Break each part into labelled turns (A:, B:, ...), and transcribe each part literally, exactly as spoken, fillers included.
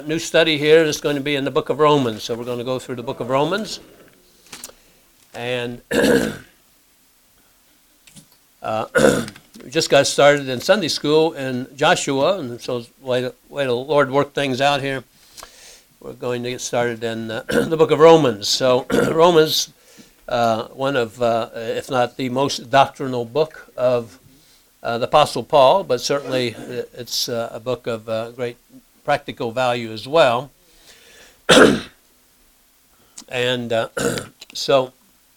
A: New study here is going to be in the book of Romans. So we're going to go through the book of Romans. And uh, we just got started in Sunday school in Joshua. And so the way the, way the Lord worked things out here, we're going to get started in uh, the book of Romans. So Romans, uh, one of, uh, if not the most doctrinal book of uh, the Apostle Paul, but certainly it's uh, a book of uh, great practical value as well. And uh, so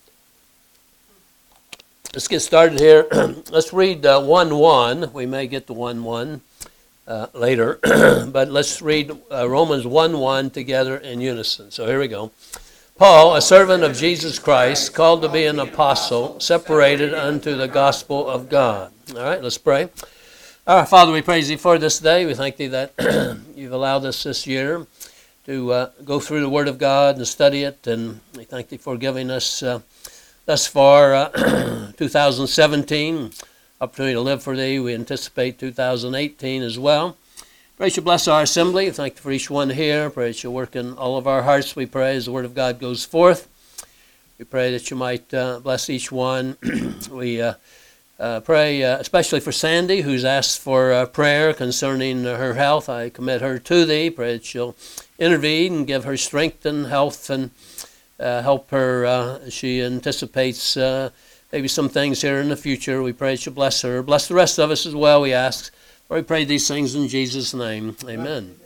A: let's get started here. Let's read uh, one one. We may get to one one uh, later, but let's read uh, Romans one one together in unison. So here we go. Paul, a servant of Jesus Christ, called to be an apostle, separated unto the gospel of God. All right, let's pray. Our Father, we praise Thee for this day. We thank Thee that You've allowed us this year to uh, go through the Word of God and study it, and we thank Thee for giving us uh, thus far uh, two thousand seventeen, opportunity to live for Thee. We anticipate two thousand eighteen as well. Pray that You bless our assembly. Thank You for each one here. Pray that You work in all of our hearts, we pray, as the Word of God goes forth. We pray that You might uh, bless each one. we uh, Uh, pray uh, especially for Sandy, who's asked for uh, prayer concerning uh, her health. I commit her to Thee. Pray that You'll intervene and give her strength and health and uh, help her. Uh, she anticipates uh, maybe some things here in the future. We pray that You bless her. Bless the rest of us as well, we ask. We pray these things in Jesus' name. Amen.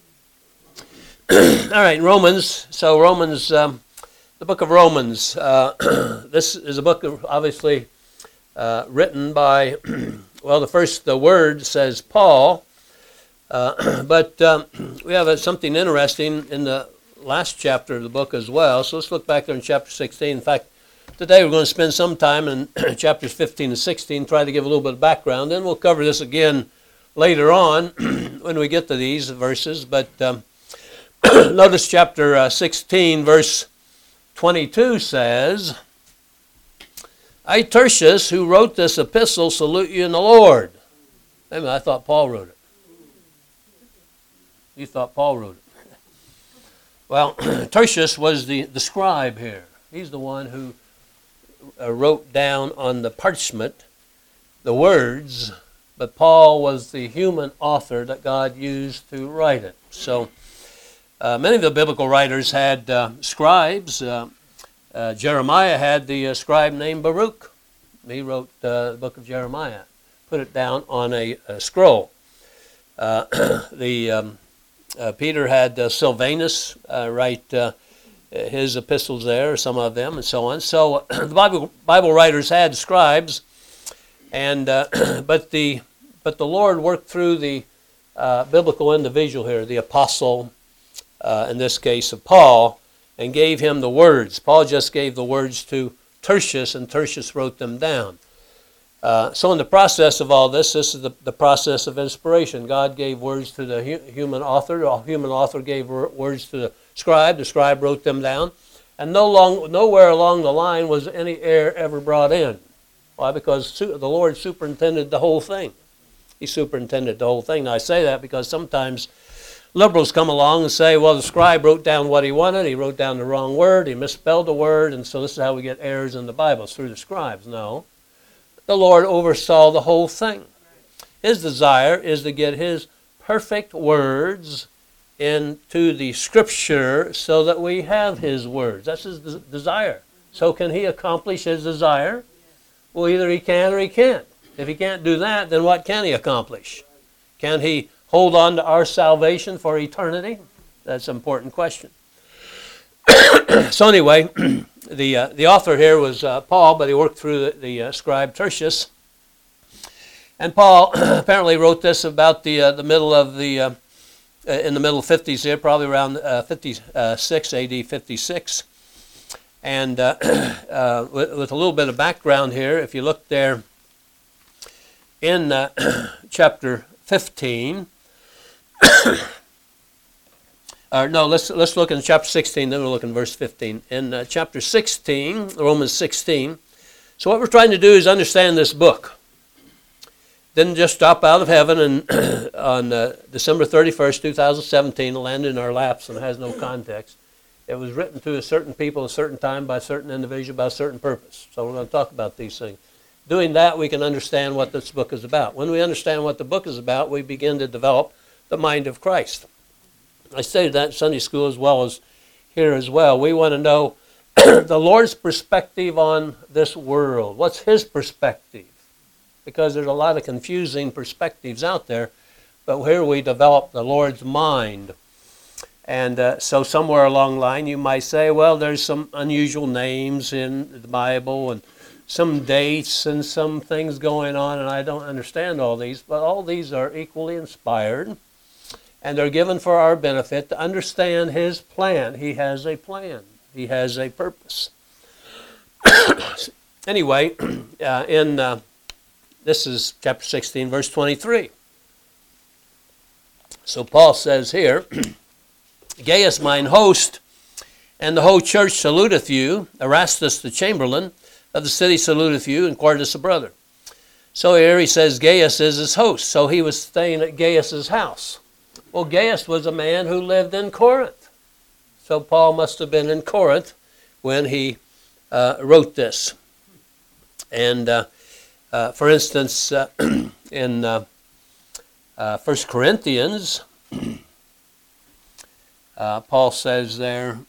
A: All right, Romans. So Romans, um, the book of Romans. Uh, this is a book of, obviously, Uh, written by, well, the first the word says Paul, uh, but um, we have a, something interesting in the last chapter of the book as well. So let's look back there in chapter sixteen. In fact, today we're going to spend some time in chapters fifteen and sixteen, try to give a little bit of background. Then we'll cover this again later on when we get to these verses. But um, notice chapter uh, sixteen, verse twenty-two says, I, Tertius, who wrote this epistle, salute you in the Lord. I mean, I thought Paul wrote it. You thought Paul wrote it. Well, Tertius was the, the scribe here. He's the one who uh, wrote down on the parchment the words, but Paul was the human author that God used to write it. So uh, many of the biblical writers had uh, scribes. Uh, Uh, Jeremiah had the uh, scribe named Baruch. He wrote uh, the book of Jeremiah, put it down on a, a scroll. Uh, the um, uh, Peter had uh, Silvanus uh, write uh, his epistles there, some of them, and so on. So uh, the Bible Bible writers had scribes, and uh, but the but the Lord worked through the uh, biblical individual here, the apostle, uh, in this case of Paul, and gave him the words. Paul just gave the words to Tertius, and Tertius wrote them down. Uh, so in the process of all this, this is the, the process of inspiration. God gave words to the hu- human author. The human author gave wor- words to the scribe. The scribe wrote them down. And no long, nowhere along the line was any error ever brought in. Why? Because su- the Lord superintended the whole thing. He superintended the whole thing. Now I say that because sometimes liberals come along and say, well, the scribe wrote down what he wanted. He wrote down the wrong word. He misspelled a word. And so this is how we get errors in the Bible, it's through the scribes. No. The Lord oversaw the whole thing. His desire is to get His perfect words into the Scripture so that we have His words. That's His des- desire. So can He accomplish His desire? Well, either He can or He can't. If He can't do that, then what can He accomplish? Can He hold on to our salvation for eternity? That's an important question. So anyway, the uh, the author here was uh, Paul, but he worked through the, the uh, scribe Tertius. And Paul apparently wrote this about the uh, the middle of the uh, in the middle fifties here, probably around uh, fifty-six A D fifty-six. And uh, uh, with, with a little bit of background here, if you look there in uh, chapter fifteen. Uh, no, let's let's look in chapter sixteen, then we'll look in verse fifteen. In uh, chapter sixteen, Romans sixteen. So what we're trying to do is understand this book. didn't just drop out of heaven and on uh, December thirty-first, two thousand seventeen, and land in our laps and has no context. It was written to a certain people at a certain time by a certain individual by a certain purpose. So we're going to talk about these things. Doing that, we can understand what this book is about. When we understand what the book is about, we begin to develop the mind of Christ. I stated that in Sunday school as well as here as well. We want to know the Lord's perspective on this world. What's his perspective? Because there's a lot of confusing perspectives out there, but here we develop the Lord's mind. And uh, so somewhere along the line you might say, well, there's some unusual names in the Bible and some dates and some things going on, and I don't understand all these, but all these are equally inspired, and they're given for our benefit to understand his plan. He has a plan. He has a purpose. Anyway, uh, in uh, this is chapter sixteen, verse twenty-three. So Paul says here, Gaius mine host, and the whole church saluteth you. Erastus the chamberlain of the city saluteth you, and Quartus a brother. So here he says Gaius is his host. So he was staying at Gaius's house. Well, Gaius was a man who lived in Corinth. So Paul must have been in Corinth when he uh, wrote this. And uh, uh, for instance, uh, in uh, uh, First Corinthians, uh, Paul says there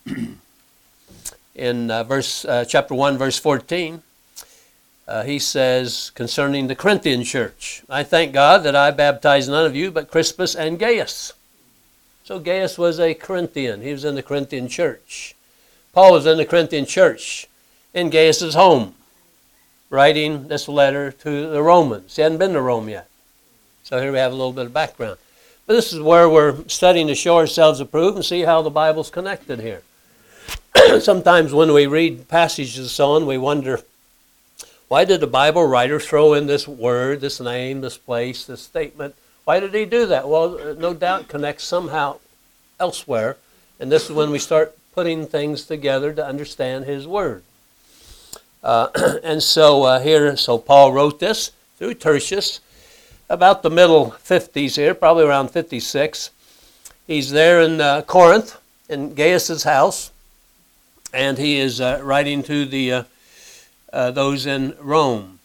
A: in uh, verse uh, chapter one, verse fourteen, uh, he says concerning the Corinthian church, I thank God that I baptized none of you but Crispus and Gaius. So Gaius was a Corinthian. He was in the Corinthian church. Paul was in the Corinthian church in Gaius's home, writing this letter to the Romans. He hadn't been to Rome yet. So here we have a little bit of background. But this is where we're studying to show ourselves approved and see how the Bible's connected here. Sometimes when we read passages and so on, we wonder, why did the Bible writer throw in this word, this name, this place, this statement? Why did he do that? Well, no doubt connects somehow elsewhere. And this is when we start putting things together to understand his word. Uh, and so uh, here, so Paul wrote this through Tertius about the middle fifties here, probably around fifty-six. He's there in uh, Corinth, in Gaius's house, and he is uh, writing to the uh, uh, those in Rome.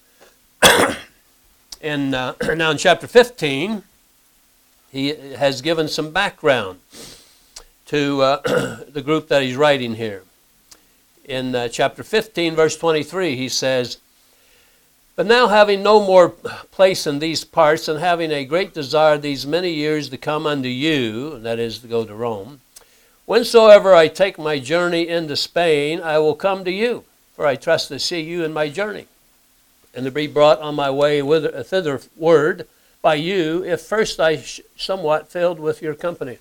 A: in uh, now in chapter fifteen, he has given some background to uh, the group that he's writing here. In uh, chapter fifteen, verse twenty-three, he says, But now having no more place in these parts, and having a great desire these many years to come unto you, that is, to go to Rome, whensoever I take my journey into Spain, I will come to you, for I trust to see you in my journey, and to be brought on my way thitherward by you, if first I sh- somewhat filled with your company.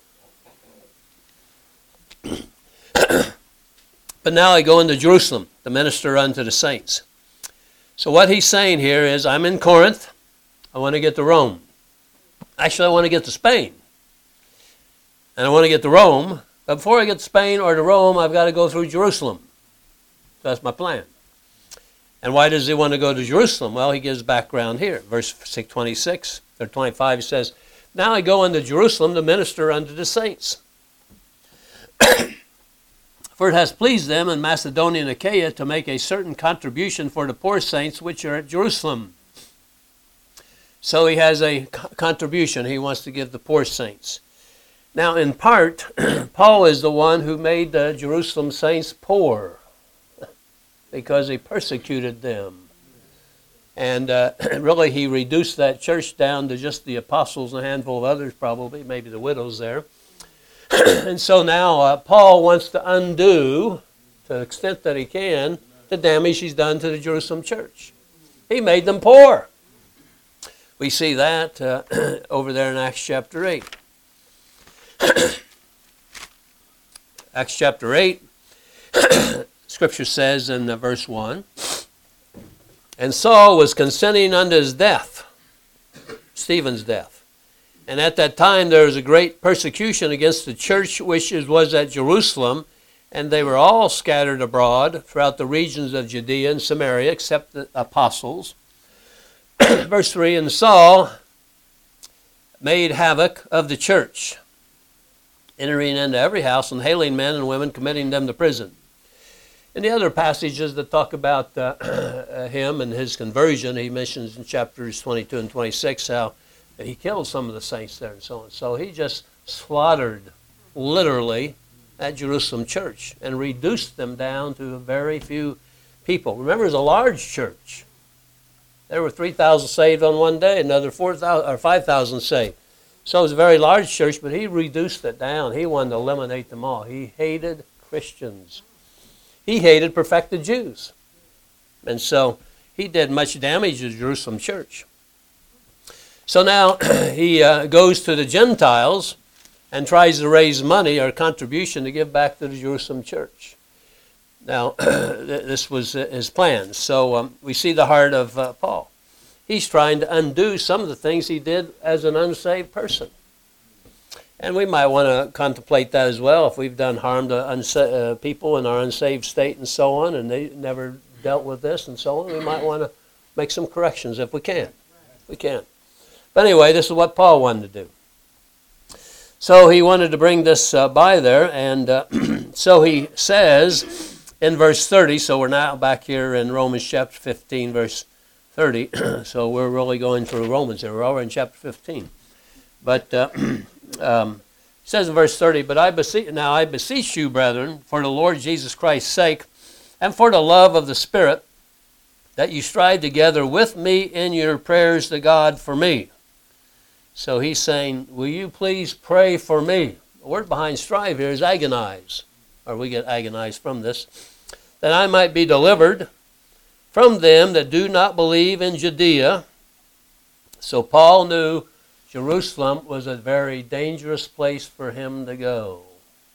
A: But now I go into Jerusalem to minister unto the saints. So what he's saying here is, I'm in Corinth. I want to get to Rome. Actually, I want to get to Spain. And I want to get to Rome. But before I get to Spain or to Rome, I've got to go through Jerusalem. So that's my plan. And why does he want to go to Jerusalem? Well, he gives background here. Verse twenty-six or twenty-five, he says, Now I go into Jerusalem to minister unto the saints. For it has pleased them in Macedonia and Achaia to make a certain contribution for the poor saints which are at Jerusalem. So he has a co- contribution he wants to give the poor saints. Now, in part, Paul is the one who made the Jerusalem saints poor because he persecuted them. And uh, really, he reduced that church down to just the apostles and a handful of others, probably, maybe the widows there. And so now uh, Paul wants to undo, to the extent that he can, the damage he's done to the Jerusalem church. He made them poor. We see that uh, over there in Acts chapter eight. Acts chapter eight, Scripture says in uh, verse one, And Saul was consenting unto his death, Stephen's death. And at that time there was a great persecution against the church which was at Jerusalem, and they were all scattered abroad throughout the regions of Judea and Samaria, except the apostles. Verse three, and Saul made havoc of the church, entering into every house and hailing men and women, committing them to prison. In the other passages that talk about uh, him and his conversion, he mentions in chapters twenty-two and twenty-six how he killed some of the saints there and so on. So he just slaughtered, literally, that Jerusalem church and reduced them down to a very few people. Remember, it was a large church. There were three thousand saved on one day, another four thousand or five thousand saved. So it was a very large church, but he reduced it down. He wanted to eliminate them all. He hated Christians. He hated perfected Jews. And so he did much damage to the Jerusalem church. So now he uh, goes to the Gentiles and tries to raise money or contribution to give back to the Jerusalem church. Now, this was his plan. So um, we see the heart of uh, Paul. He's trying to undo some of the things he did as an unsaved person. And we might want to contemplate that as well. If we've done harm to unsa- uh, people in our unsaved state and so on, and they never dealt with this and so on, we might want to make some corrections if we can. If we can. But anyway, this is what Paul wanted to do. So he wanted to bring this uh, by there, and uh, so he says in verse thirty, so we're now back here in Romans chapter fifteen, verse thirty. So we're really going through Romans here. We're already in chapter fifteen. But uh, um, it says in verse thirty, But I beseech, now I beseech you, brethren, for the Lord Jesus Christ's sake, and for the love of the Spirit, that you strive together with me in your prayers to God for me. So he's saying, will you please pray for me? The word behind strive here is agonize, or we get agonize from this, that I might be delivered from them that do not believe in Judea. So Paul knew Jerusalem was a very dangerous place for him to go.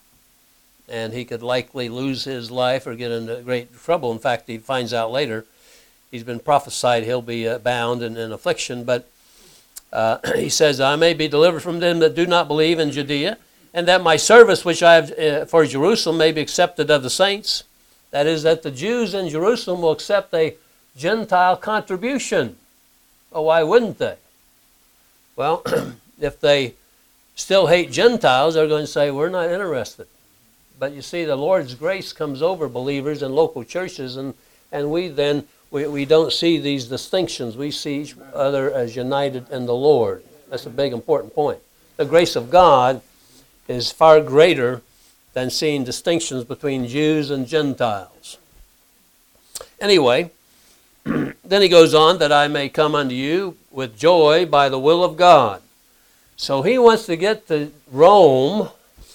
A: And he could likely lose his life or get into great trouble. In fact, he finds out later, he's been prophesied he'll be uh, bound and in affliction. But uh, he says, I may be delivered from them that do not believe in Judea, and that my service which I have uh, for Jerusalem may be accepted of the saints. That is, that the Jews in Jerusalem will accept a Gentile contribution. Oh, why wouldn't they? Well, if they still hate Gentiles, they're going to say, we're not interested. But you see, the Lord's grace comes over believers in local churches, and, and we then, we, we don't see these distinctions. We see each other as united in the Lord. That's a big, important point. The grace of God is far greater than seeing distinctions between Jews and Gentiles. Anyway, then he goes on, that I may come unto you with joy by the will of God. So he wants to get to Rome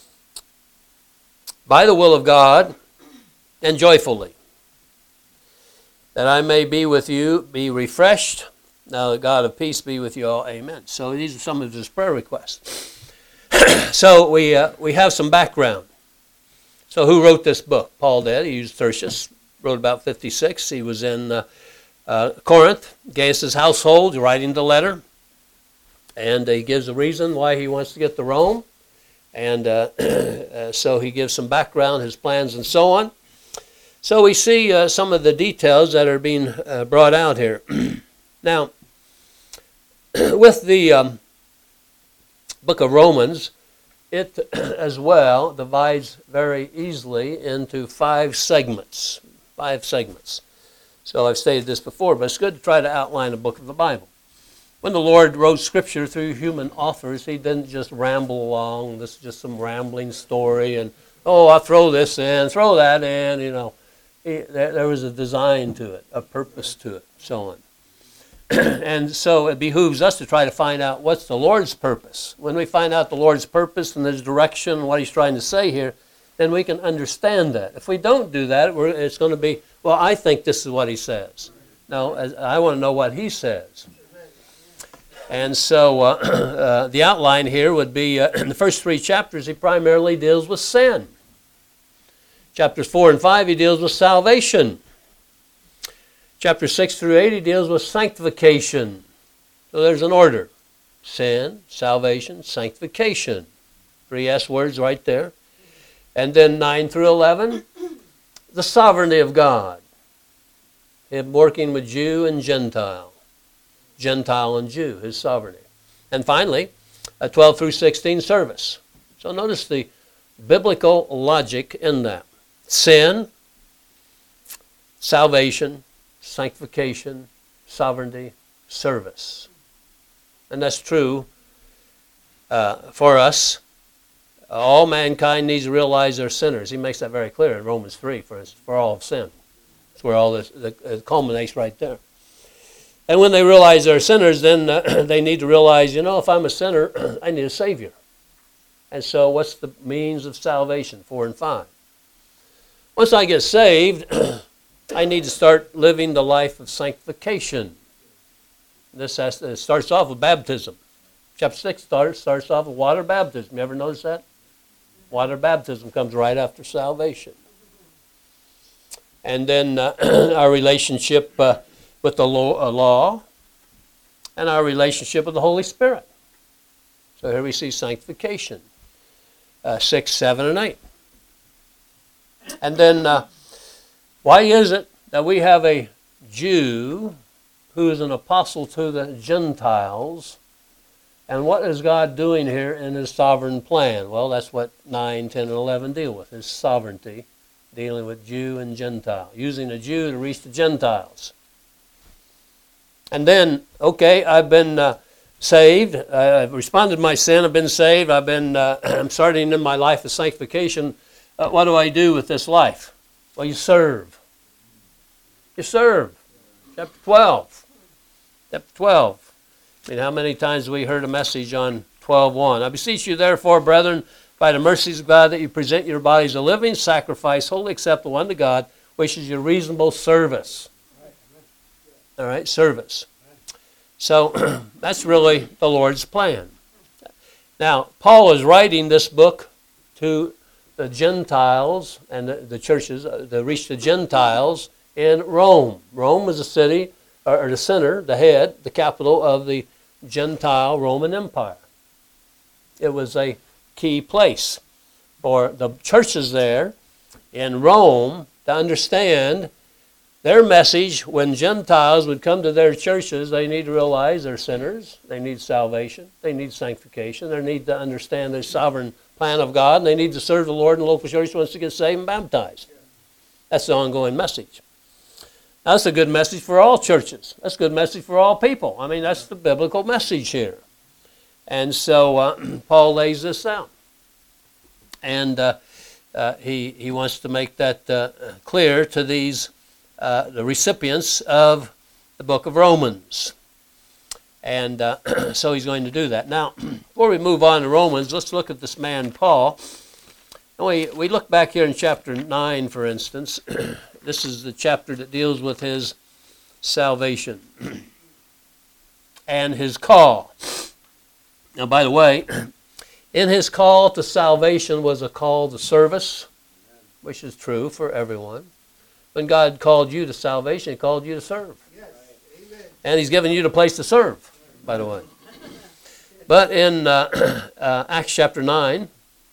A: by the will of God and joyfully, that I may be with you, be refreshed. Now the God of peace be with you all. Amen. So these are some of his prayer requests. So we uh, we have some background. So who wrote this book? Paul did. He used Tertius. Wrote about fifty-six. He was in uh, uh, Corinth. Gaius' household, writing the letter. And uh, he gives a reason why he wants to get to Rome. And uh, uh, so he gives some background, his plans, and so on. So we see uh, some of the details that are being uh, brought out here. Now, with the um, book of Romans, it as well divides very easily into five segments. Five segments. So I've stated this before, but it's good to try to outline a book of the Bible. When the Lord wrote Scripture through human authors, he didn't just ramble along. This is just some rambling story, and, oh, I'll throw this in, throw that in, you know. He, there, there was a design to it, a purpose to it, so on. And so it behooves us to try to find out what's the Lord's purpose. When we find out the Lord's purpose and his direction and what he's trying to say here, then we can understand that. If we don't do that, we're, it's going to be, well, I think this is what he says. No, I want to know what he says. And so uh, uh, the outline here would be, uh, in the first three chapters, he primarily deals with sin. Chapters four and five, he deals with salvation. Chapter six through eight, he deals with sanctification. So there's an order. Sin, salvation, sanctification. Three S words right there. And then nine through eleven, the sovereignty of God. Him working with Jew and Gentile. Gentile and Jew, his sovereignty. And finally, uh, twelve through sixteen, service. So notice the biblical logic in that. Sin, salvation, sanctification, sovereignty, service. And that's true uh, for us. All mankind needs to realize they're sinners. He makes that very clear in Romans three, for instance, for all have sinned. That's where all this the, it culminates right there. And when they realize they're sinners, then uh, they need to realize, you know, if I'm a sinner, I need a Savior. And so what's the means of salvation? Four and five. Once I get saved, I need to start living the life of sanctification. This has to, it starts off with baptism. Chapter six starts, starts off with water baptism. You ever notice that? Water baptism comes right after salvation. And then uh, our relationship uh, with the law, uh, law and our relationship with the Holy Spirit. So here we see sanctification. Uh, six, seven, and eight. And then uh, why is it that we have a Jew who is an apostle to the Gentiles? And what is God doing here in his sovereign plan? Well, that's what nine, ten, and eleven deal with, his sovereignty, dealing with Jew and Gentile, using a Jew to reach the Gentiles. And then, okay, I've been uh, saved. I've responded to my sin. I've been saved. I've been, uh, I'm starting in my life of sanctification. Uh, what do I do with this life? Well, you serve. You serve. Chapter twelve. Chapter twelve. I mean, how many times have we heard a message on twelve one? I beseech you, therefore, brethren, by the mercies of God, that you present your bodies a living sacrifice, wholly acceptable unto God, which is your reasonable service. All right, service. So that's really the Lord's plan. Now, Paul is writing this book to the Gentiles and the, the churches, uh, to reach the Gentiles in Rome. Rome was the city, or, or the center, the head, the capital of the Gentile Roman Empire. It was a key place for the churches there in Rome to understand their message. When Gentiles would come to their churches, they need to realize they're sinners. They need salvation. They need sanctification. They need to understand the sovereign plan of God. And they need to serve the Lord in the local church once to get saved and baptized. That's the ongoing message. That's a good message for all churches. That's a good message for all people. I mean, that's the biblical message here. And so uh, Paul lays this out. And uh, uh, he, he wants to make that uh, clear to these, uh, the recipients of the book of Romans. And uh, so he's going to do that. Now, before we move on to Romans, let's look at this man, Paul. And we, we look back here in chapter nine, for instance. This is the chapter that deals with his salvation and his call. Now, by the way, in his call to salvation was a call to service, which is true for everyone. When God called you to salvation, he called you to serve. Yes. And he's given you the place to serve, by the way. But in uh, uh, Acts chapter nine,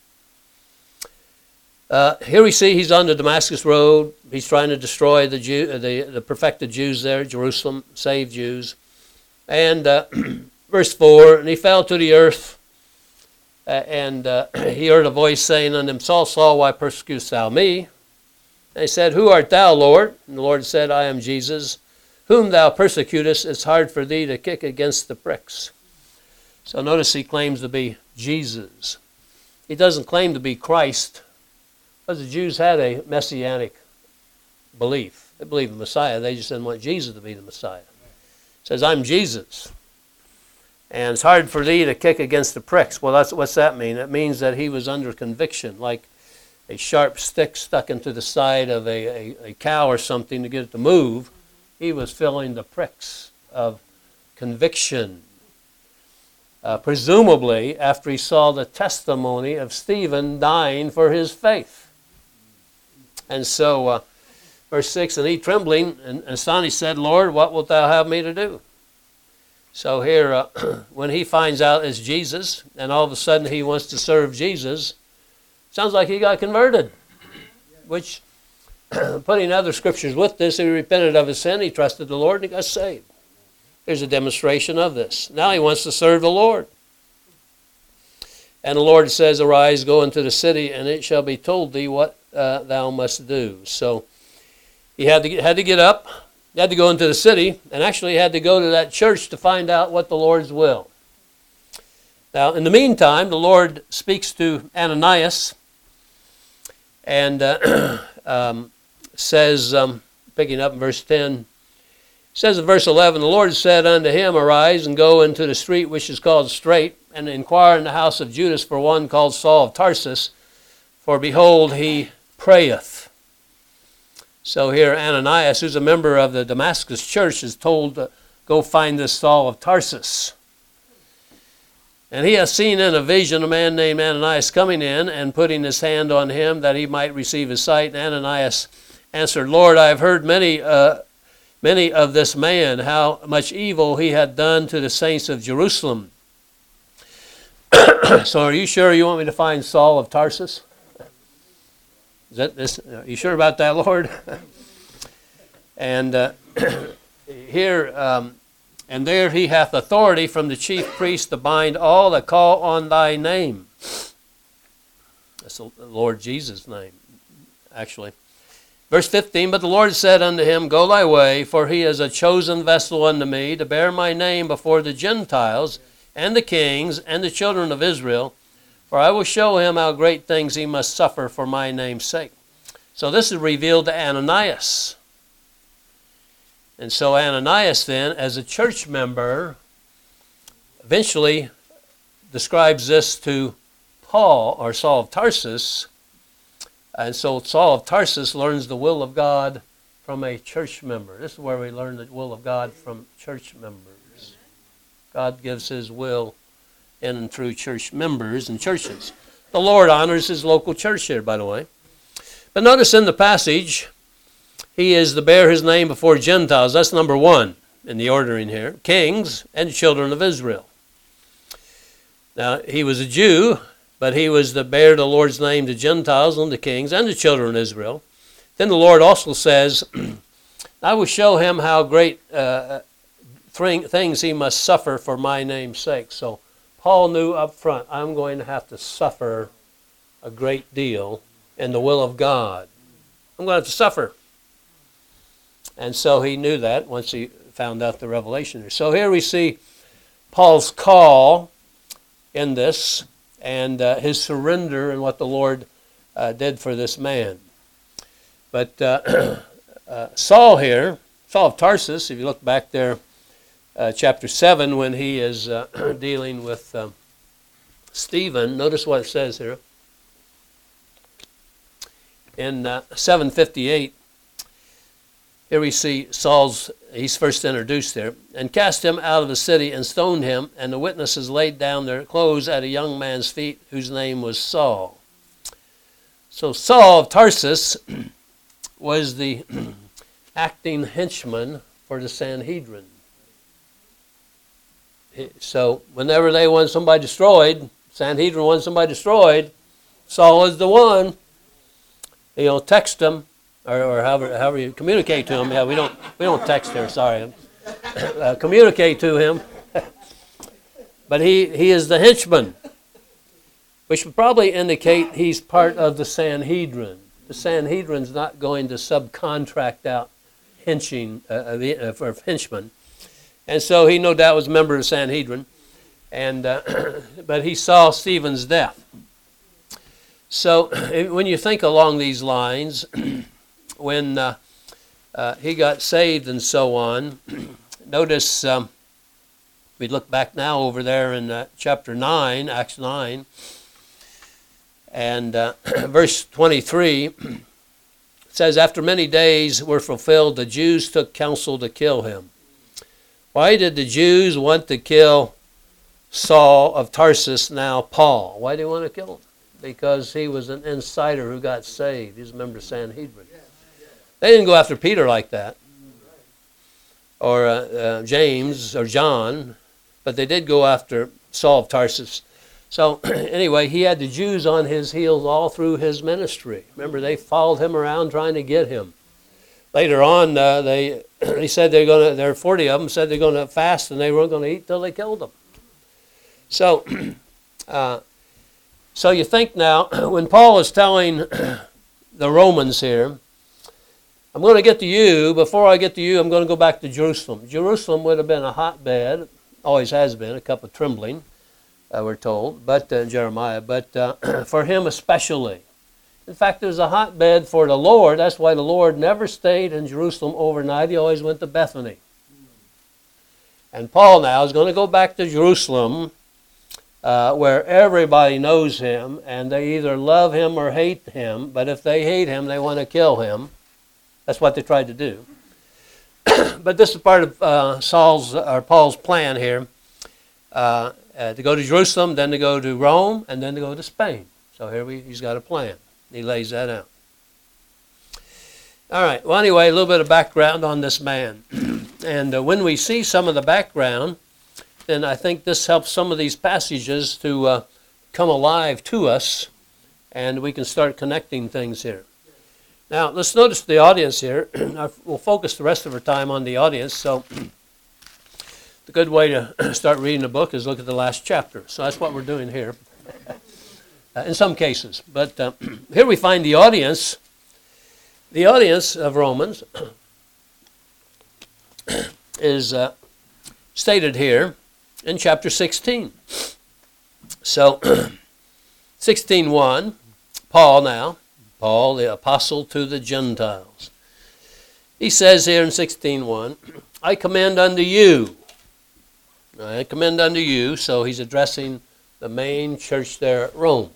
A: Uh, here we see he's on the Damascus Road. He's trying to destroy the Jew, the, the perfected Jews there, Jerusalem, saved Jews. And uh, verse four, and he fell to the earth, uh, and uh, he heard a voice saying unto him, Saul, Saul, why persecutest thou me? And he said, Who art thou, Lord? And the Lord said, I am Jesus, whom thou persecutest. It's hard for thee to kick against the pricks. So notice he claims to be Jesus. He doesn't claim to be Christ, because the Jews had a messianic belief. They believed in the Messiah. They just didn't want Jesus to be the Messiah. He says, I'm Jesus. And it's hard for thee to kick against the pricks. Well, that's, what's that mean? It means that he was under conviction, like a sharp stick stuck into the side of a, a, a cow or something to get it to move. He was feeling the pricks of conviction. Uh, presumably after he saw the testimony of Stephen dying for his faith. And so, uh, verse six, and he trembling and astonished said, Lord, what wilt thou have me to do? So here, uh, when he finds out it's Jesus, and all of a sudden he wants to serve Jesus, sounds like he got converted. Which, putting other scriptures with this, he repented of his sin, he trusted the Lord, and he got saved. Here's a demonstration of this. Now he wants to serve the Lord. And the Lord says, arise, go into the city, and it shall be told thee what uh, thou must do. So he had to, get, had to get up, he had to go into the city, and actually had to go to that church to find out what the Lord's will. Now, in the meantime, the Lord speaks to Ananias and uh, um, says, um, picking up in verse ten, says in verse eleven, the Lord said unto him, arise and go into the street which is called Straight, and inquire in the house of Judas for one called Saul of Tarsus, for behold, he prayeth. So here Ananias, who's a member of the Damascus church, is told to go find this Saul of Tarsus. And he has seen in a vision a man named Ananias coming in and putting his hand on him that he might receive his sight. And Ananias answered, Lord, I have heard many uh, many of this man, how much evil he had done to the saints of Jerusalem. So are you sure you want me to find Saul of Tarsus? Is that this? Are you sure about that, Lord? And uh, here... Um, And there he hath authority from the chief priest to bind all that call on thy name. That's the Lord Jesus' name, actually. Verse fifteen, but the Lord said unto him, go thy way, for he is a chosen vessel unto me to bear my name before the Gentiles and the kings and the children of Israel, for I will show him how great things he must suffer for my name's sake. So this is revealed to Ananias. And so Ananias then, as a church member, eventually describes this to Paul, or Saul of Tarsus. And so Saul of Tarsus learns the will of God from a church member. This is where we learn the will of God from church members. God gives his will in and through church members and churches. The Lord honors his local church here, by the way. But notice in the passage, he is to bear his name before Gentiles. That's number one in the ordering here. Kings and children of Israel. Now, he was a Jew, but he was to bear the Lord's name to Gentiles and the kings and the children of Israel. Then the Lord also says, I will show him how great uh, things he must suffer for my name's sake. So Paul knew up front, I'm going to have to suffer a great deal in the will of God. I'm going to have to suffer. And so he knew that once he found out the revelation. So here we see Paul's call in this and uh, his surrender and what the Lord uh, did for this man. But uh, uh, Saul here, Saul of Tarsus, if you look back there, uh, chapter seven, when he is uh, dealing with um, Stephen, notice what it says here. In uh, seven fifty-eight, here we see Saul's, he's first introduced there, and cast him out of the city and stoned him, and the witnesses laid down their clothes at a young man's feet, whose name was Saul. So Saul of Tarsus was the acting henchman for the Sanhedrin. So whenever they want somebody destroyed, Sanhedrin wants somebody destroyed, Saul is the one. You know, text them. Or, or however, however you communicate to him. Yeah, we don't we don't text here. Sorry, uh, communicate to him. But he he is the henchman, which would probably indicate he's part of the Sanhedrin. The Sanhedrin's not going to subcontract out henching uh, for henchmen, and so he no doubt was a member of the Sanhedrin. And uh, but he saw Stephen's death. So when you think along these lines. When uh, uh, he got saved and so on, notice um, we look back now over there in uh, chapter nine, Acts nine, and uh, verse twenty-three, it says, after many days were fulfilled, the Jews took counsel to kill him. Why did the Jews want to kill Saul of Tarsus, now Paul? Why did they want to kill him? Because he was an insider who got saved. He's a member of Sanhedrin. They didn't go after Peter like that, or uh, uh, James, or John, but they did go after Saul of Tarsus. So anyway, he had the Jews on his heels all through his ministry. Remember, they followed him around trying to get him. later on, uh, they they said they're going to. There are forty of them said they're going to fast, and they weren't going to eat till they killed them. So, uh, so you think now when Paul is telling the Romans here, I'm going to get to you. Before I get to you, I'm going to go back to Jerusalem. Jerusalem would have been a hotbed, always has been, a cup of trembling, uh, we're told, but uh, Jeremiah, but uh, for him especially. In fact, it was a hotbed for the Lord. That's why the Lord never stayed in Jerusalem overnight. He always went to Bethany. And Paul now is going to go back to Jerusalem, uh, where everybody knows him, and they either love him or hate him. But if they hate him, they want to kill him. That's what they tried to do. But this is part of uh, Saul's or Paul's plan here, uh, uh, to go to Jerusalem, then to go to Rome, and then to go to Spain. So here we, he's got a plan. He lays that out. All right. Well, anyway, a little bit of background on this man. And uh, when we see some of the background, then I think this helps some of these passages to uh, come alive to us, and we can start connecting things here. Now, let's notice the audience here. We'll focus the rest of our time on the audience. So the good way to start reading the book is look at the last chapter. So that's what we're doing here. Uh, in some cases. But uh, here we find the audience, the audience of Romans is uh, stated here in chapter sixteen. So, sixteen one, Paul now, Paul the apostle to the Gentiles. He says here in sixteen one, I commend unto you. I commend unto you, so he's addressing the main church there at Rome.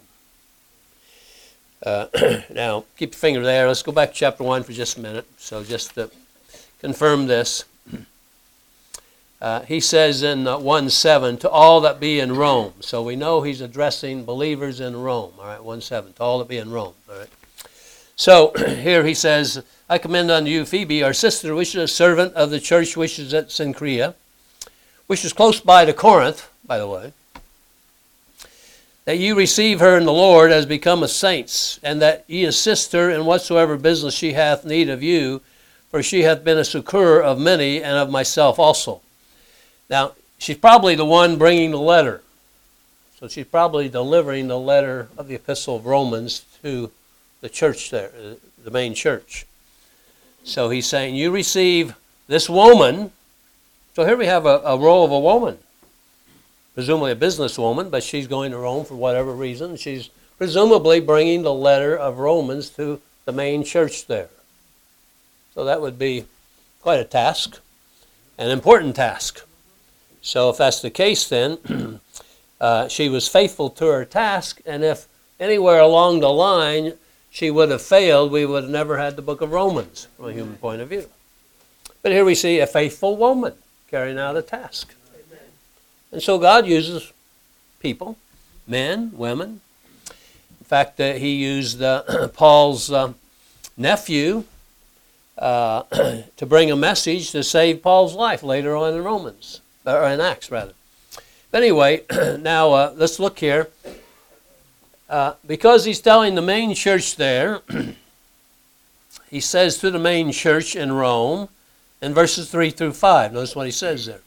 A: Uh, now, keep your finger there. Let's go back to chapter one for just a minute. So just to confirm this. Uh, he says in uh, one seven, to all that be in Rome. So we know he's addressing believers in Rome. All right, one seven, to all that be in Rome. All right. So here he says, I commend unto you Phoebe, our sister, which is a servant of the church which is at Cenchrea, which is close by to Corinth, by the way, that ye receive her in the Lord as become a saints, and that ye assist her in whatsoever business she hath need of you, for she hath been a succourer of many, and of myself also. Now, she's probably the one bringing the letter. So she's probably delivering the letter of the Epistle of Romans to the church there, the main church. So he's saying, you receive this woman. So here we have a, a role of a woman. Presumably a businesswoman, but she's going to Rome for whatever reason. She's presumably bringing the letter of Romans to the main church there. So that would be quite a task, an important task. So if that's the case, then uh, she was faithful to her task, and if anywhere along the line she would have failed, we would have never had the book of Romans from a human point of view. But here we see a faithful woman carrying out a task. And so God uses people, men, women. In fact, uh, he used uh, Paul's uh, nephew uh, to bring a message to save Paul's life later on in Romans, or in Acts, rather. But anyway, now uh, let's look here. Uh, because he's telling the main church there, he says to the main church in Rome in verses three through five. Notice what he says there.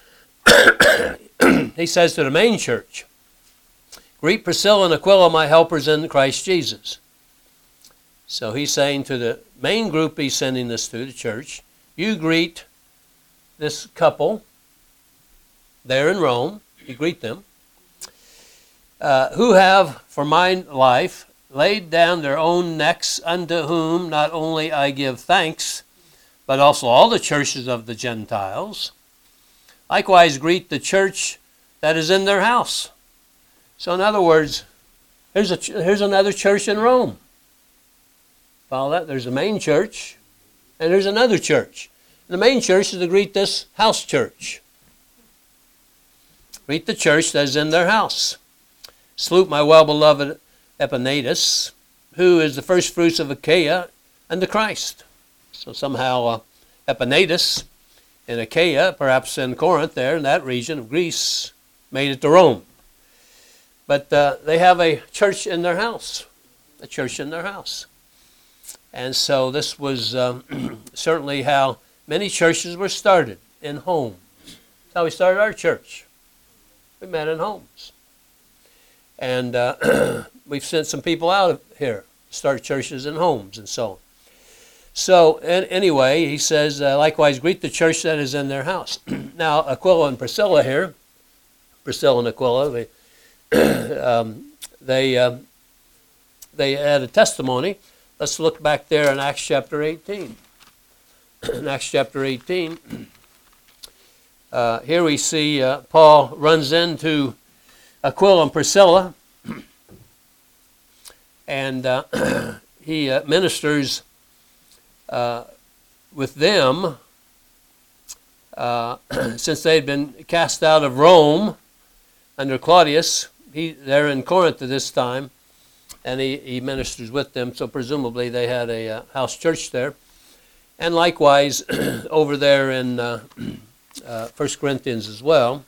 A: He says to the main church, greet Priscilla and Aquila, my helpers in Christ Jesus. So he's saying to the main group he's sending this to, the church, you greet this couple there in Rome. You greet them. Uh, who have, for my life, laid down their own necks, unto whom not only I give thanks, but also all the churches of the Gentiles. Likewise greet the church that is in their house. So in other words, here's, a, here's another church in Rome. Follow that? There's a main church, and there's another church. And the main church is to greet this house church. Greet the church that is in their house. Salute my well-beloved Epaenetus, who is the first fruits of Achaia and the Christ. So somehow uh, Epaenetus in Achaia, perhaps in Corinth there, in that region of Greece, made it to Rome. But uh, they have a church in their house, a church in their house. And so this was um, certainly how many churches were started, in homes. That's how we started our church. We met in homes. And uh, we've sent some people out of here to start churches in homes and so on. So and anyway, he says, uh, likewise greet the church that is in their house. Now, Aquila and Priscilla here, Priscilla and Aquila, they, um, they, uh, they had a testimony. Let's look back there in Acts chapter eighteen. In Acts chapter eighteen, uh, here we see uh, Paul runs into Aquila and Priscilla, and uh, he uh, ministers uh, with them uh, since they had been cast out of Rome under Claudius. He, they're in Corinth at this time, and he, he ministers with them, so presumably they had a uh, house church there. And likewise, over there in uh, uh, First Corinthians as well.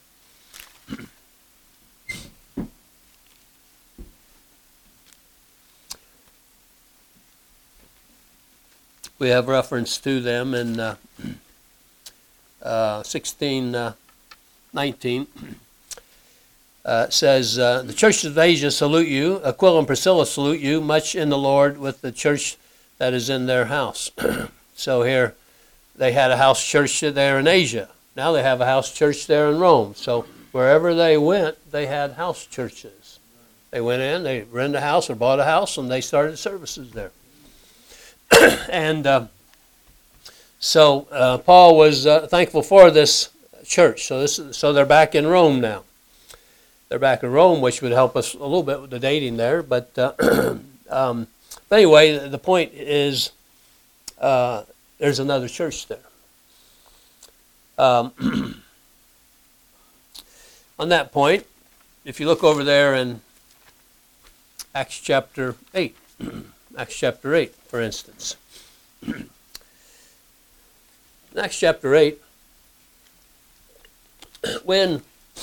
A: We have reference to them in uh, uh, sixteen nineteen. Uh, says, uh, the churches of Asia salute you. Aquila and Priscilla salute you, much in the Lord with the church that is in their house. So here they had a house church there in Asia. Now they have a house church there in Rome. So wherever they went, they had house churches. They went in, they rented a house or bought a house, and they started services there. And uh, so uh, Paul was uh, thankful for this church. So this, is, so they're back in Rome now. They're back in Rome, which would help us a little bit with the dating there. But, uh, um, but anyway, the point is uh, there's another church there. Um, on that point, if you look over there in Acts chapter eight, Acts chapter eight, for instance. In Acts chapter eight, when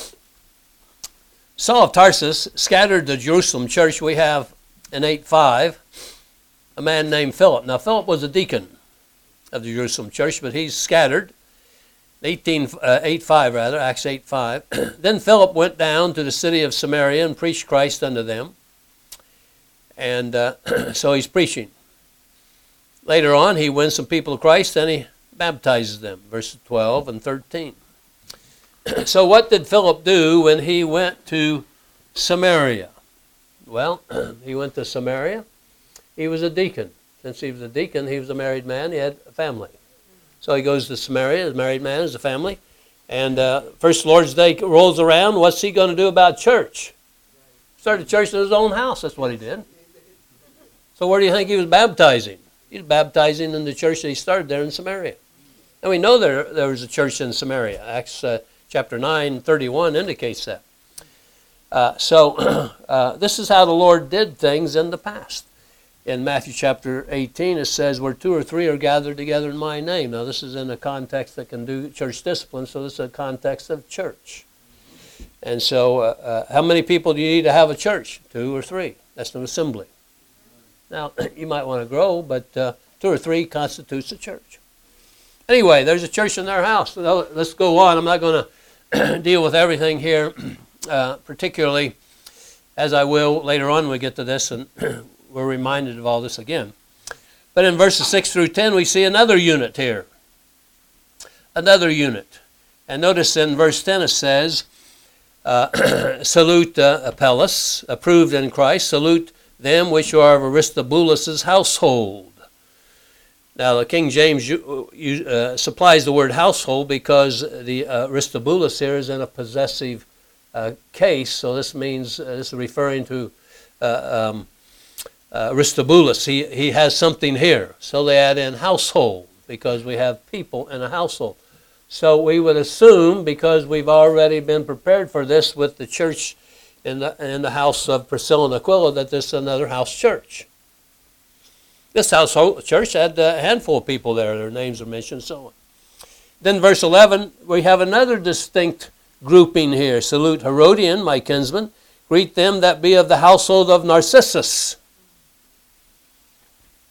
A: Saul of Tarsus scattered the Jerusalem church, we have in eight five a man named Philip. Now, Philip was a deacon of the Jerusalem church, but he's scattered. eighteen, uh, eight five, rather, Acts eight five. Then Philip went down to the city of Samaria and preached Christ unto them. And uh, so he's preaching. Later on, he wins some people to Christ, and he baptizes them, verses twelve and thirteen. So what did Philip do when he went to Samaria? Well, he went to Samaria. He was a deacon. Since he was a deacon, he was a married man. He had a family. So he goes to Samaria, as a married man, as a family. And uh, first Lord's Day rolls around. What's he going to do about church? Started church in his own house. That's what he did. So where do you think he was baptizing? He was baptizing in the church that he started there in Samaria. And we know there, there was a church in Samaria. Acts uh, chapter nine, thirty-one indicates that. Uh, so uh, this is how the Lord did things in the past. In Matthew chapter eighteen, it says, where two or three are gathered together in my name. Now this is in a context that can do church discipline, so this is a context of church. And so uh, uh, how many people do you need to have a church? Two or three. That's an assembly. Now, you might want to grow, but uh, two or three constitutes a church. Anyway, there's a church in their house. So let's go on. I'm not going to deal with everything here, uh, particularly as I will later on when we get to this, and we're reminded of all this again. But in verses six through ten, we see another unit here. Another unit. And notice in verse ten it says, uh, salute uh, Apelles, approved in Christ. Salute them which are of Aristobulus' household. Now, the King James uh, supplies the word household because the uh, Aristobulus here is in a possessive uh, case. So this means, uh, this is referring to uh, um, uh, Aristobulus. He, he has something here. So they add in household because we have people in a household. So we would assume, because we've already been prepared for this with the church in the, in the house of Priscilla and Aquila, that this is another house church. This household church had a handful of people there. Their names are mentioned and so on. Then verse eleven, we have another distinct grouping here. Salute Herodian, my kinsman. Greet them that be of the household of Narcissus.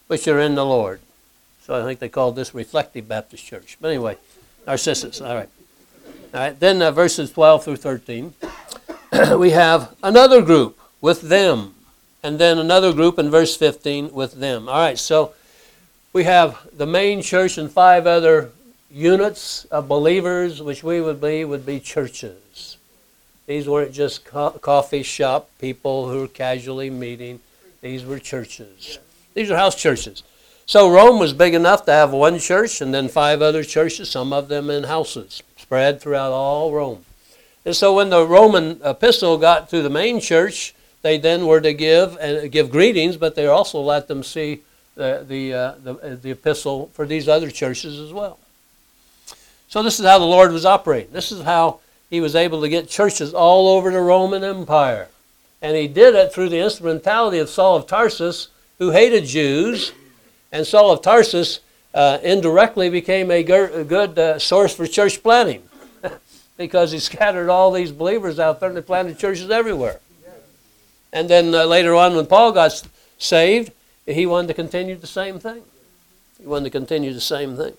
A: which are in the Lord. So I think they called this Reflective Baptist Church. But anyway, Narcissus, all right. All right, then uh, verses twelve through thirteen, we have another group with them, and then another group in verse fifteen with them. All right, so we have the main church and five other units of believers, which we would be would be churches. These weren't just co- coffee shop people who were casually meeting. These were churches. These are house churches. So Rome was big enough to have one church and then five other churches, some of them in houses, spread throughout all Rome. And so when the Roman epistle got to the main church, they then were to give and give greetings, but they also let them see the the, uh, the the epistle for these other churches as well. So this is how the Lord was operating. This is how he was able to get churches all over the Roman Empire. And he did it through the instrumentality of Saul of Tarsus, who hated Jews. And Saul of Tarsus uh, indirectly became a, gur- a good uh, source for church planting because he scattered all these believers out there and they planted churches everywhere. And then uh, later on when Paul got saved, he wanted to continue the same thing. He wanted to continue the same thing.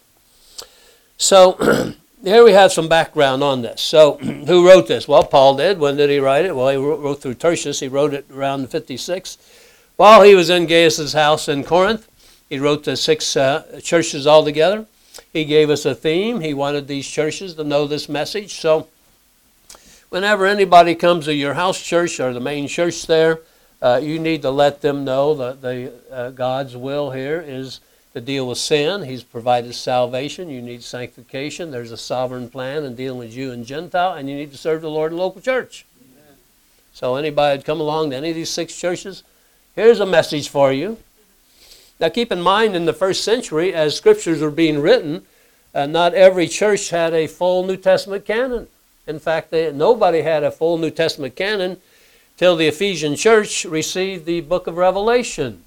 A: So here we have some background on this. So who wrote this? Well, Paul did. When did he write it? Well, he wrote through Tertius. He wrote it around fifty-six. While he was in Gaius' house in Corinth, he wrote the six uh, churches all together. He gave us a theme. He wanted these churches to know this message. So whenever anybody comes to your house church or the main church there, uh, you need to let them know that the uh, God's will here is to deal with sin. He's provided salvation. You need sanctification. There's a sovereign plan in dealing with Jew and Gentile, and you need to serve the Lord in local church. Amen. So anybody that come along to any of these six churches, here's a message for you. Now keep in mind, in the first century, as scriptures were being written, uh, not every church had a full New Testament canon. In fact, they, nobody had a full New Testament canon till the Ephesian church received the book of Revelation.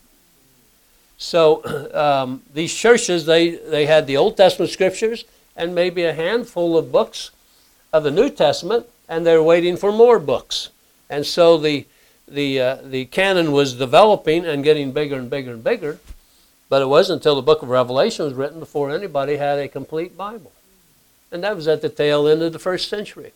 A: So um, these churches, they, they had the Old Testament scriptures and maybe a handful of books of the New Testament, and they're waiting for more books. And so the the uh, the canon was developing and getting bigger and bigger and bigger, but it wasn't until the book of Revelation was written before anybody had a complete Bible. And that was at the tail end of the first century.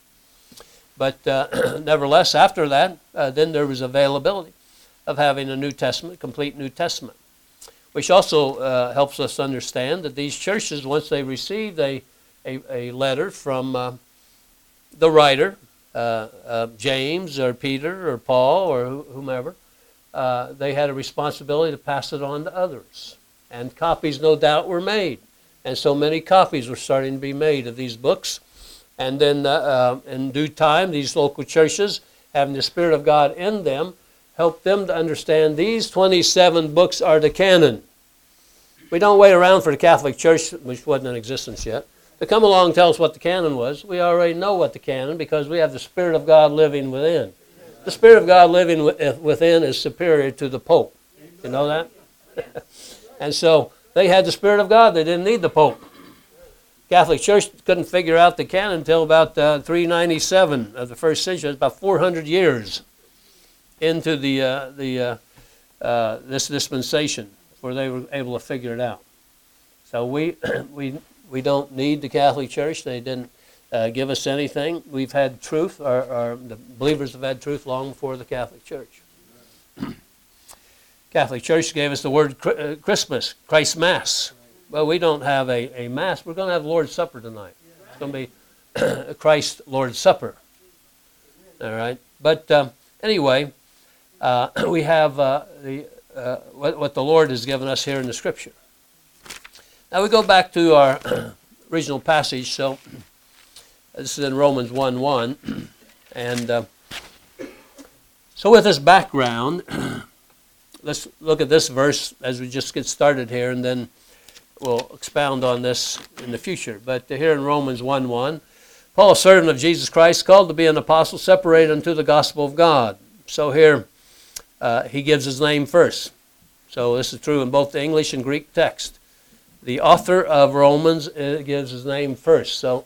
A: But uh, nevertheless, after that, uh, then there was availability of having a New Testament, complete New Testament, which also uh, helps us understand that these churches, once they received a, a, a letter from uh, the writer, uh, uh, James or Peter or Paul or whomever, uh, they had a responsibility to pass it on to others. And copies, no doubt, were made. And so many copies were starting to be made of these books. And then uh, uh, in due time, these local churches, having the Spirit of God in them, helped them to understand these twenty-seven books are the canon. We don't wait around for the Catholic Church, which wasn't in existence yet, to come along and tell us what the canon was. We already know what the canon, because we have the Spirit of God living within. The Spirit of God living within is superior to the Pope. You know that? And so they had the Spirit of God. They didn't need the Pope. Catholic Church couldn't figure out the canon until about uh, three ninety-seven of the first century. It's about four hundred years into the uh, the uh, uh, this dispensation where they were able to figure it out. So we we we don't need the Catholic Church. They didn't uh, give us anything. We've had truth. Our, our the believers have had truth long before the Catholic Church. Catholic Church gave us the word Christmas, Christ's Mass. Well, we don't have a, a Mass. We're going to have Lord's Supper tonight. It's going to be Christ Lord's Supper. All right. But um, anyway, uh, we have uh, the uh, what, what the Lord has given us here in the Scripture. Now we go back to our original passage. So this is in Romans one one. And uh, so with this background, let's look at this verse as we just get started here, and then we'll expound on this in the future. But here in Romans one one, Paul, a servant of Jesus Christ, called to be an apostle, separated unto the gospel of God. So here uh, he gives his name first. So this is true in both the English and Greek text. The author of Romans uh, gives his name first. So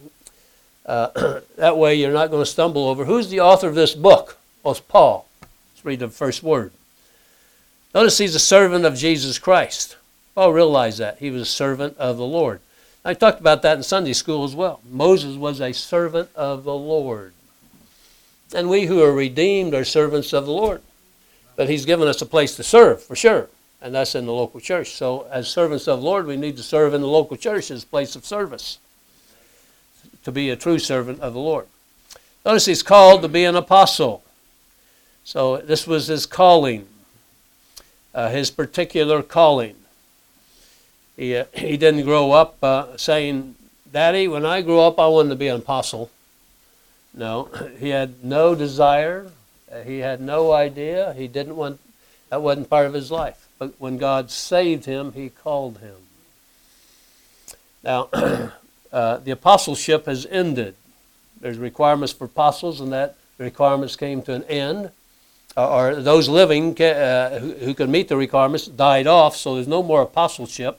A: uh, that way you're not going to stumble over who's the author of this book. Well, it's Paul. Let's read the first word. Notice he's a servant of Jesus Christ. Paul realized that. He was a servant of the Lord. I talked about that in Sunday school as well. Moses was a servant of the Lord. And we who are redeemed are servants of the Lord. But he's given us a place to serve, for sure. And that's in the local church. So as servants of the Lord, we need to serve in the local church as a place of service, to be a true servant of the Lord. Notice he's called to be an apostle. So this was his calling, uh, his particular calling. He, uh, he didn't grow up uh, saying, Daddy, when I grew up, I wanted to be an apostle. No, he had no desire. He had no idea. He didn't want, that wasn't part of his life. But when God saved him, he called him. Now, uh, the apostleship has ended. There's requirements for apostles, and that requirements came to an end. Uh, or those living uh, who, who could meet the requirements died off, so there's no more apostleship.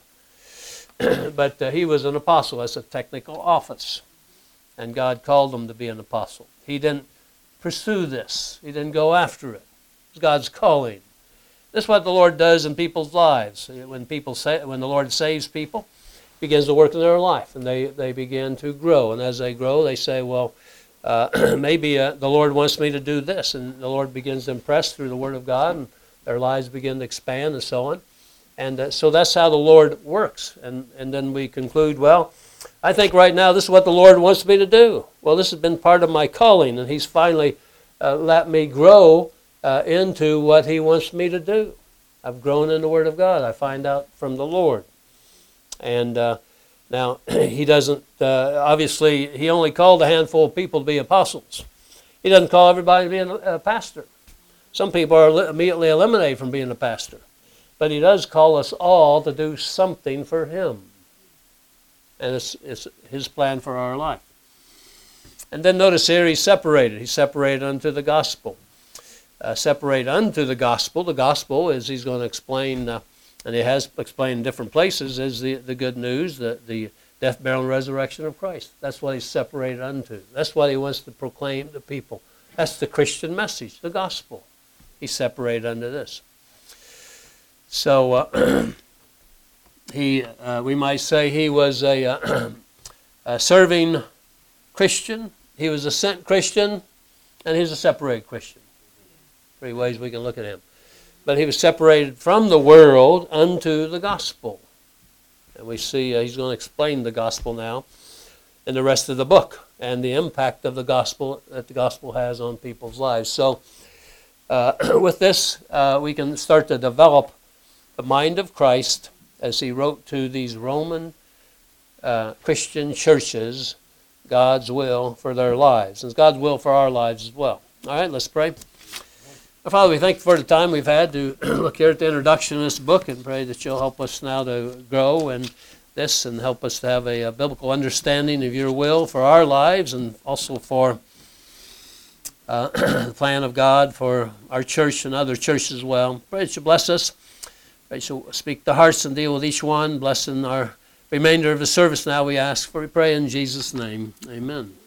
A: But uh, he was an apostle. That's a technical office. And God called him to be an apostle. He didn't pursue this. He didn't go after it. It's God's calling. This is what the Lord does in people's lives. When people say, when the Lord saves people, He begins to work in their life, and they, they begin to grow. And as they grow, they say, well, uh, maybe uh, the Lord wants me to do this. And the Lord begins to impress through the Word of God, and their lives begin to expand and so on. And uh, so that's how the Lord works. And, and then we conclude, well, I think right now this is what the Lord wants me to do. Well, this has been part of my calling, and He's finally uh, let me grow uh, into what He wants me to do. I've grown in the Word of God. I find out from the Lord. And uh, now, He doesn't, uh, obviously, He only called a handful of people to be apostles. He doesn't call everybody to be a, a pastor. Some people are li- immediately eliminated from being a pastor. But He does call us all to do something for Him. And it's, it's His plan for our life. And then notice here He's separated. He's separated unto the gospel. Uh, separate unto the gospel. The gospel, as He's going to explain, uh, and He has explained in different places, is the, the good news, the, the death, burial, and resurrection of Christ. That's what He's separated unto. That's what He wants to proclaim to people. That's the Christian message, the gospel. He's separated unto this. So uh, he, uh, we might say he was a, uh, a serving Christian. He was a sent Christian, and he's a separated Christian. Three ways we can look at him. But he was separated from the world unto the gospel. And we see uh, he's going to explain the gospel now in the rest of the book and the impact of the gospel that the gospel has on people's lives. So uh, with this, uh, we can start to develop the mind of Christ as He wrote to these Roman uh, Christian churches, God's will for their lives. And it's God's will for our lives as well. All right, let's pray. Our Father, we thank you for the time we've had to look here at the introduction of this book, and pray that You'll help us now to grow in this and help us to have a, a biblical understanding of Your will for our lives, and also for uh, the plan of God for our church and other churches as well. Pray that You bless us. Pray that You'll speak to hearts and deal with each one. Blessing our remainder of the service now, we ask for, we pray in Jesus' name. Amen.